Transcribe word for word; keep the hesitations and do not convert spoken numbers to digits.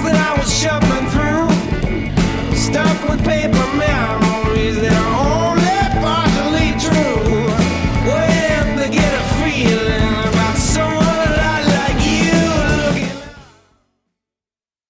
that I was shuffling through, stuffed with paper